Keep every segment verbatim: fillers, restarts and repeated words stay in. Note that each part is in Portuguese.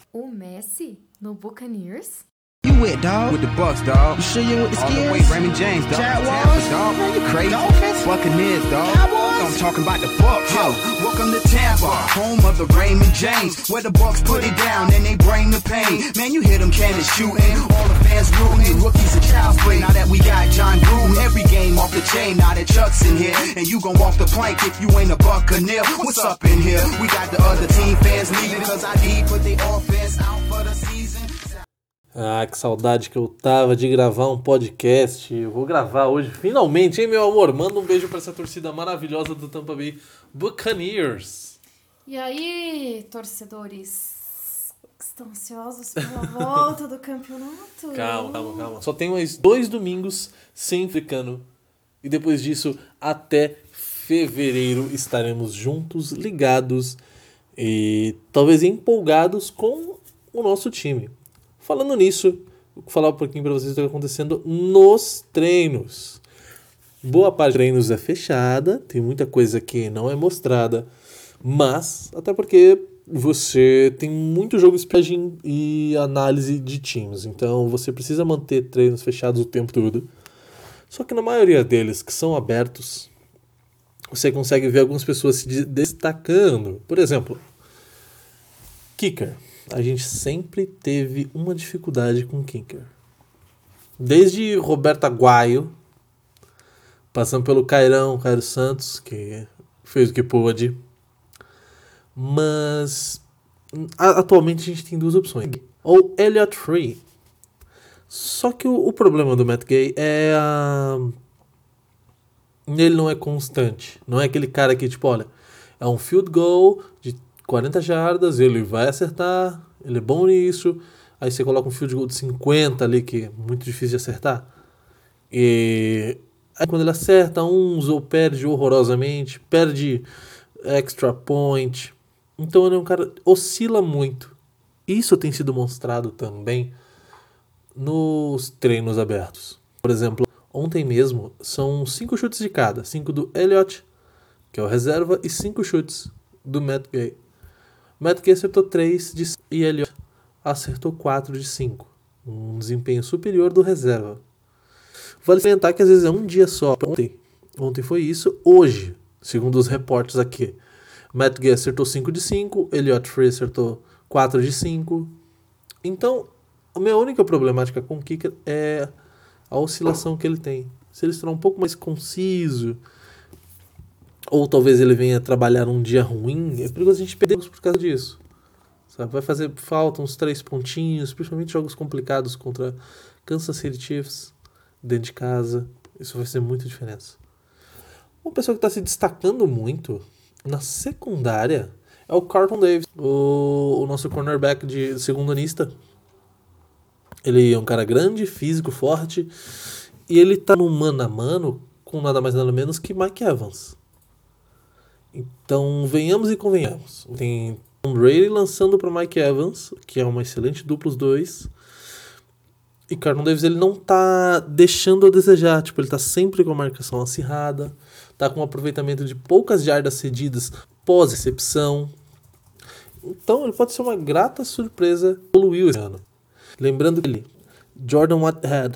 O Messi no Buccaneers? You with, dog? With the Bucks, dog. You sure you with the skins? All the way, Raymond James, dog. Jaguars, dog. Man, you crazy. Dolphins? Buccaneers, dog. Cowboys? I'm talking about the Bucks. Yo, welcome to Tampa, home of the Raymond James, where the Bucks put it down and they bring the pain. Man, you hear them cannons shooting, all the fans rooting, rookies and child's play. Now that we got John Gruden, every game off the chain. Now that Chuck's in here, and you gon' walk the plank if you ain't a Buccaneer. What's up in here? We got the other team fans leaving, cause I need put the offense out for the season. Ah, que saudade que eu tava de gravar um podcast. Eu vou gravar hoje, finalmente, hein, meu amor? Manda um beijo pra essa torcida maravilhosa do Tampa Bay Buccaneers. E aí, torcedores, estão ansiosos pela volta do campeonato? Calma, calma, calma. Só tem mais dois domingos sem africano. E depois disso, até fevereiro, estaremos juntos, ligados e talvez empolgados com o nosso time. Falando nisso, vou falar um pouquinho para vocês o que está acontecendo nos treinos. Boa parte dos treinos é fechada, tem muita coisa que não é mostrada, mas até porque você tem muito jogo de e análise de times, então você precisa manter treinos fechados o tempo todo. Só que na maioria deles, que são abertos, você consegue ver algumas pessoas se destacando. Por exemplo, kicker. A gente sempre teve uma dificuldade com o kicker. Desde Roberto Aguayo, passando pelo Cairão, Cairo Santos, que fez o que pôde. Mas atualmente a gente tem duas opções. Ou Elliott Free. Só que o, o problema do Matt Gay é a... ele não é constante. Não é aquele cara que, tipo, olha, é um field goal de quarenta jardas, ele vai acertar, ele é bom nisso. Aí você coloca um field goal de cinquenta ali, que é muito difícil de acertar. E aí quando ele acerta uns ou perde horrorosamente, perde extra point. Então ele é um cara que oscila muito. Isso tem sido mostrado também nos treinos abertos. Por exemplo, ontem mesmo são cinco chutes de cada. Cinco do Elliott, que é o reserva, e cinco chutes do Matt Gay. Matt Gay acertou três de cinco e Elliott acertou quatro de cinco. Um desempenho superior do reserva. Vale salientar que às vezes é um dia só. Ontem, ontem foi isso. Hoje, segundo os reportes aqui, Matt Gay acertou cinco de cinco, Elliott Free acertou quatro de cinco. Então, a minha única problemática com o kicker é a oscilação que ele tem. Se ele estará um pouco mais conciso, ou talvez ele venha trabalhar um dia ruim, é perigoso a gente perder por causa disso. Sabe? Vai fazer falta uns três pontinhos, principalmente jogos complicados contra Kansas City Chiefs, dentro de casa. Isso vai ser muita diferença. Uma pessoa que está se destacando muito na secundária é o Carlton Davis, o, o nosso cornerback de segundo anista. Ele é um cara grande, físico, forte, e ele está no mano a mano com nada mais nada menos que Mike Evans. Então, venhamos e convenhamos. Tem Tom Brady lançando para Mike Evans, que é uma excelente dupla os dois. E Carlton Davis, ele não tá deixando a desejar. Tipo, ele tá sempre com a marcação acirrada, tá com um aproveitamento de poucas jardas cedidas pós-recepção. Então, ele pode ser uma grata surpresa evoluiu esse ano. Lembrando que ele, Jordan Whitehead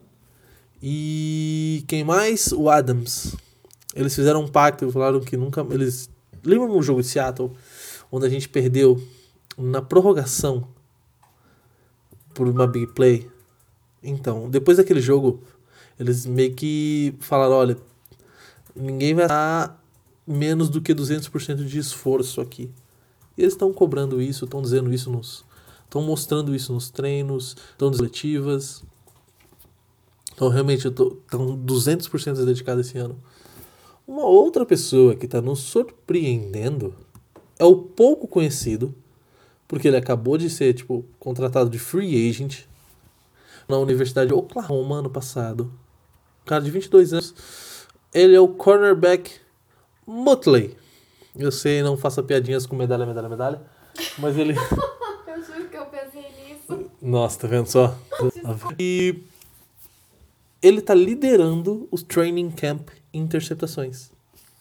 e quem mais? O Adams. Eles fizeram um pacto, falaram que nunca... Eles lembram um jogo de Seattle, onde a gente perdeu na prorrogação por uma big play? Então, depois daquele jogo, eles meio que falaram, olha, ninguém vai dar menos do que duzentos por cento de esforço aqui. E eles estão cobrando isso, estão dizendo isso nos... Estão mostrando isso nos treinos, estão nas coletivas. Então, realmente, estão duzentos por cento dedicados esse ano. Uma outra pessoa que está nos surpreendendo é o pouco conhecido, porque ele acabou de ser tipo, contratado de free agent na Universidade de Oklahoma ano passado. Um cara de vinte e dois anos. Ele é o cornerback Muttley. Eu sei, não faça piadinhas com medalha, medalha, medalha, mas ele... Eu juro que eu pensei nisso. Nossa, tá vendo só? E ele tá liderando os training camp interceptações.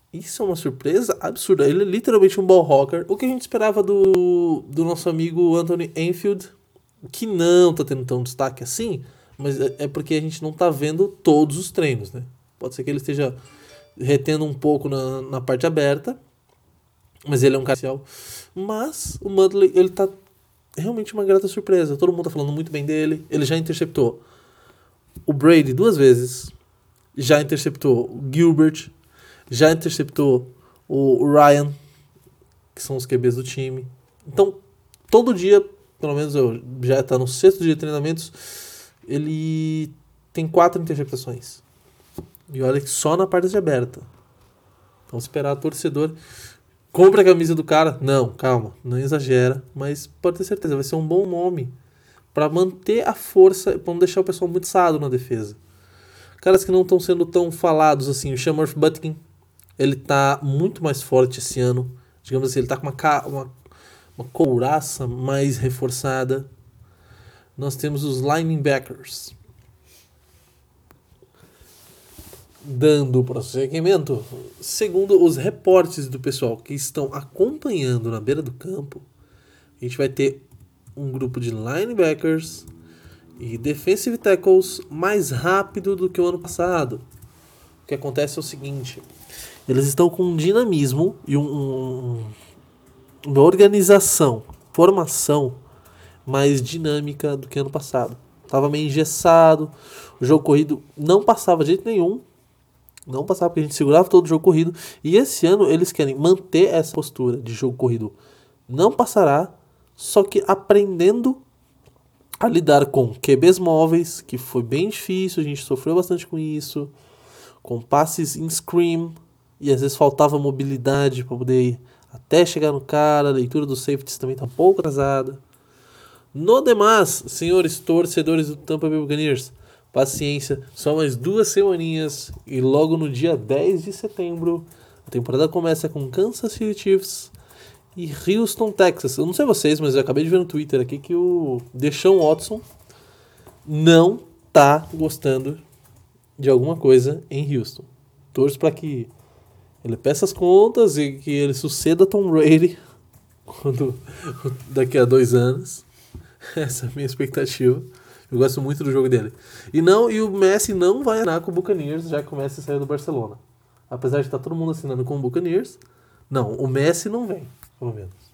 Isso é uma surpresa absurda. Ele é literalmente um ball hawker. O que a gente esperava do, do nosso amigo Anthony Enfield, que não tá tendo tão destaque assim, mas é, é porque a gente não tá vendo todos os treinos, né? Pode ser que ele esteja retendo um pouco na, na parte aberta, mas ele é um cara especial. Mas o Mudley, ele tá realmente uma grata surpresa. Todo mundo tá falando muito bem dele. Ele já interceptou o Brady duas vezes, já interceptou o Gilbert, já interceptou o Ryan, que são os Q Bs do time. Então, todo dia, pelo menos eu já está no sexto dia de treinamentos, ele tem quatro interceptações. E olha que só na parte de aberta. Então, esperar torcedor, compra a camisa do cara. Não, calma, não exagera, mas pode ter certeza, vai ser um bom nome para manter a força, para não deixar o pessoal muito assado na defesa. Caras que não estão sendo tão falados assim, o Shamar Butkin, ele tá muito mais forte esse ano. Digamos assim, ele tá com uma, ca- uma, uma couraça mais reforçada. Nós temos os linebackers. Dando prosseguimento, segundo os reportes do pessoal que estão acompanhando na beira do campo, a gente vai ter um grupo de linebackers e defensive tackles mais rápido do que o ano passado. O que acontece é o seguinte: eles estão com um dinamismo e um, um, uma organização, formação mais dinâmica do que ano passado. Tava meio engessado, o jogo corrido não passava de jeito nenhum, não passava porque a gente segurava todo o jogo corrido, e esse ano eles querem manter essa postura de jogo corrido. Não passará, só que aprendendo a lidar com Q Bs móveis, que foi bem difícil, a gente sofreu bastante com isso, com passes em screen, e às vezes faltava mobilidade para poder ir até chegar no cara, a leitura dos safeties também está um pouco atrasada. No demais, senhores torcedores do Tampa Bay Buccaneers, paciência, só mais duas semaninhas e logo no dia dez de setembro a temporada começa com Kansas City Chiefs e Houston, Texas. Eu não sei vocês, mas eu acabei de ver no Twitter aqui que o Deshaun Watson não tá gostando de alguma coisa em Houston. Torço para que ele peça as contas e que ele suceda Tom Brady quando, daqui a dois anos. Essa é a minha expectativa. Eu gosto muito do jogo dele. E não, e o Messi não vai assinar com o Buccaneers, já que o Messi saiu do Barcelona. Apesar de estar todo mundo assinando com o Buccaneers, não, o Messi não vem, pelo menos.